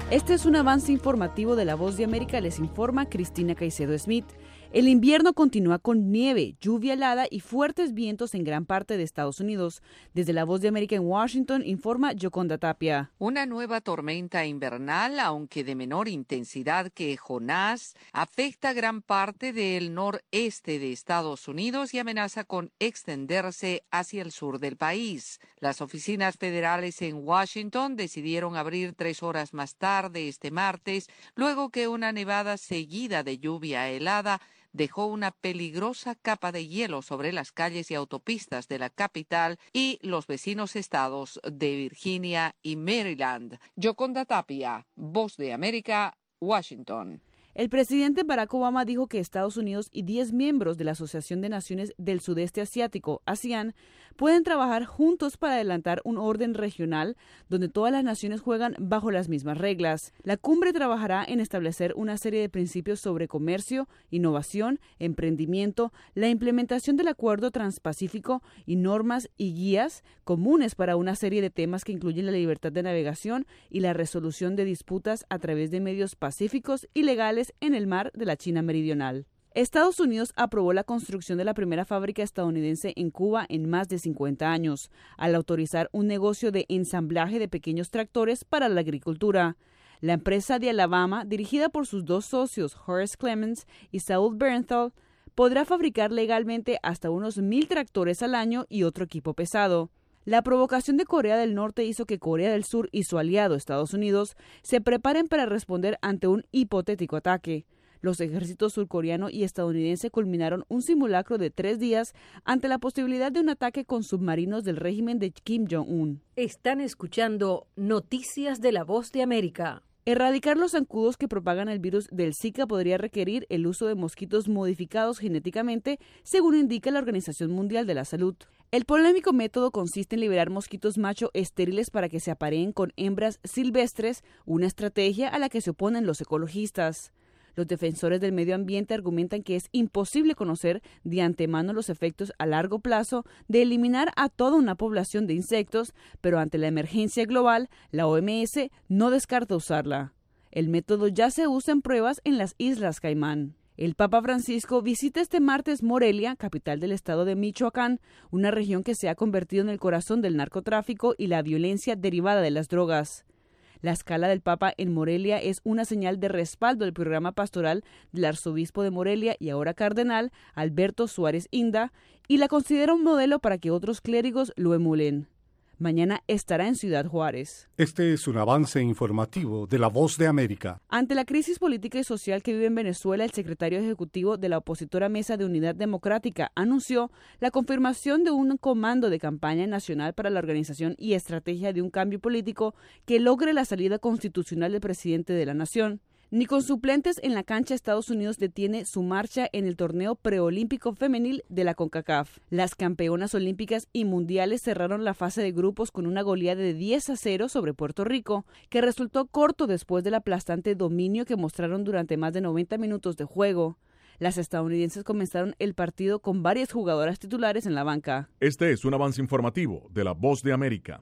Este es un avance informativo de La Voz de América, les informa Cristina Caicedo Smith. El invierno continúa con nieve, lluvia helada y fuertes vientos en gran parte de Estados Unidos. Desde La Voz de América en Washington, informa Yoconda Tapia. Una nueva tormenta invernal, aunque de menor intensidad que Jonás, afecta gran parte del noreste de Estados Unidos y amenaza con extenderse hacia el sur del país. Las oficinas federales en Washington decidieron abrir 3 horas más tarde este martes, luego que una nevada seguida de lluvia helada dejó una peligrosa capa de hielo sobre las calles y autopistas de la capital y los vecinos estados de Virginia y Maryland. Yoconda Tapia, Voz de América, Washington. El presidente Barack Obama dijo que Estados Unidos y 10 miembros de la Asociación de Naciones del Sudeste Asiático, ASEAN, pueden trabajar juntos para adelantar un orden regional donde todas las naciones juegan bajo las mismas reglas. La cumbre trabajará en establecer una serie de principios sobre comercio, innovación, emprendimiento, la implementación del Acuerdo Transpacífico y normas y guías comunes para una serie de temas que incluyen la libertad de navegación y la resolución de disputas a través de medios pacíficos y legales en el mar de la China Meridional. Estados Unidos aprobó la construcción de la primera fábrica estadounidense en Cuba en más de 50 años, al autorizar un negocio de ensamblaje de pequeños tractores para la agricultura. La empresa de Alabama, dirigida por sus 2 socios, Horace Clemens y Saul Bernthal, podrá fabricar legalmente hasta unos 1,000 tractores al año y otro equipo pesado. La provocación de Corea del Norte hizo que Corea del Sur y su aliado Estados Unidos se preparen para responder ante un hipotético ataque. Los ejércitos surcoreano y estadounidense culminaron un simulacro de 3 días ante la posibilidad de un ataque con submarinos del régimen de Kim Jong-un. Están escuchando Noticias de La Voz de América. Erradicar los zancudos que propagan el virus del Zika podría requerir el uso de mosquitos modificados genéticamente, según indica la Organización Mundial de la Salud. El polémico método consiste en liberar mosquitos macho estériles para que se apareen con hembras silvestres, una estrategia a la que se oponen los ecologistas. Los defensores del medio ambiente argumentan que es imposible conocer de antemano los efectos a largo plazo de eliminar a toda una población de insectos, pero ante la emergencia global, la OMS no descarta usarla. El método ya se usa en pruebas en las Islas Caimán. El Papa Francisco visita este martes Morelia, capital del estado de Michoacán, una región que se ha convertido en el corazón del narcotráfico y la violencia derivada de las drogas. La escala del Papa en Morelia es una señal de respaldo del programa pastoral del arzobispo de Morelia y ahora cardenal Alberto Suárez Inda, y la considera un modelo para que otros clérigos lo emulen. Mañana estará en Ciudad Juárez. Este es un avance informativo de La Voz de América. Ante la crisis política y social que vive en Venezuela, el secretario ejecutivo de la opositora Mesa de Unidad Democrática anunció la confirmación de un comando de campaña nacional para la organización y estrategia de un cambio político que logre la salida constitucional del presidente de la nación. Ni con suplentes en la cancha, Estados Unidos detiene su marcha en el torneo preolímpico femenil de la CONCACAF. Las campeonas olímpicas y mundiales cerraron la fase de grupos con una goleada de 10-0 sobre Puerto Rico, que resultó corto después del aplastante dominio que mostraron durante más de 90 minutos de juego. Las estadounidenses comenzaron el partido con varias jugadoras titulares en la banca. Este es un avance informativo de La Voz de América.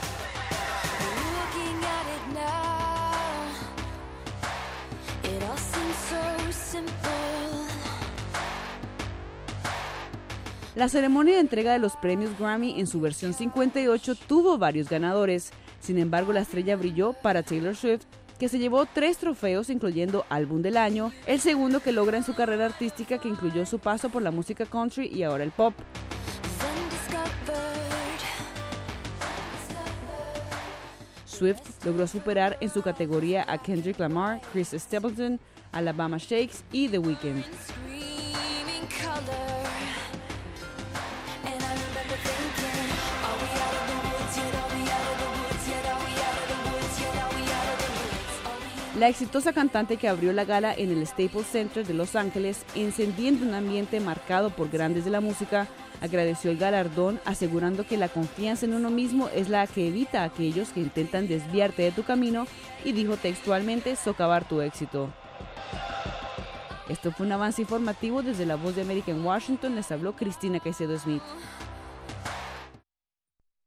La ceremonia de entrega de los premios Grammy en su versión 58 tuvo varios ganadores. Sin embargo, la estrella brilló para Taylor Swift, que se llevó 3 trofeos, incluyendo Álbum del Año, el segundo que logra en su carrera artística, que incluyó su paso por la música country y ahora el pop. Swift logró superar en su categoría a Kendrick Lamar, Chris Stapleton, Alabama Shakes y The Weeknd. La exitosa cantante, que abrió la gala en el Staples Center de Los Ángeles, encendiendo un ambiente marcado por grandes de la música, agradeció el galardón, asegurando que la confianza en uno mismo es la que evita a aquellos que intentan desviarte de tu camino, y dijo textualmente: socavar tu éxito. Esto fue un avance informativo desde La Voz de América en Washington. Les habló Cristina Caicedo Smith.